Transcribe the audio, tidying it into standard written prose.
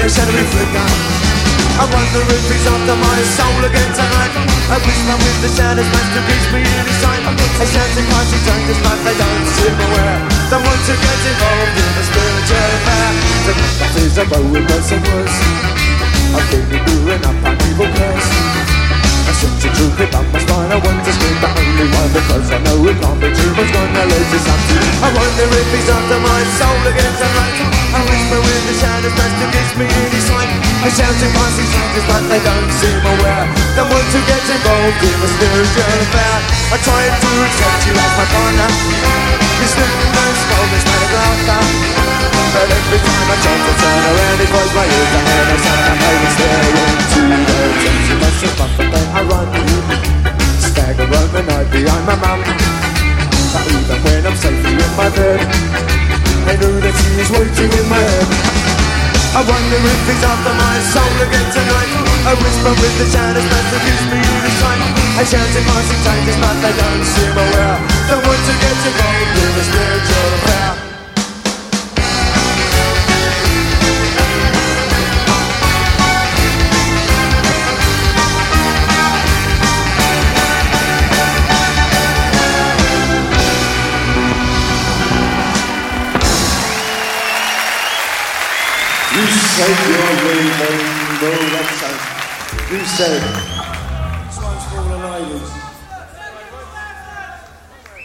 a shadowy flicker. I wonder if he's after my soul again tonight. I whisper with the shadows, man, to keep me in his sight. I shout in party changes, but they don't seem aware. Don't want to get involved in the spiritual affair. That is a bow with worse and worse. I've been doing up an evil curse. I seem to droop it up my spine. I want to scream, but only one, because I know it can't be true. What's gonna lead to something? I wonder if he's after my soul again tonight. I whisper with the shadows, man, to kiss me in his sight. I shout in passing strangers, but they don't seem aware. Don't want to get involved in the spiritual affair. I try to accept you as my partner. You slip and skull is made of laughter. But every time I try to turn around, it was my ears and head. I sound like I was staring into the empty myself up, but then I run. Stagger run the night behind my mum. But even when I'm safely in my bed, I know that she is waiting in my head. I wonder if he's after my soul again tonight. I whisper with the shadows, but to use me in his sight. I shout in passing changes, but they don't seem aware. Don't want to get involved in the spiritual affair. You said your name, no, that's you said. This one's for all the ladies.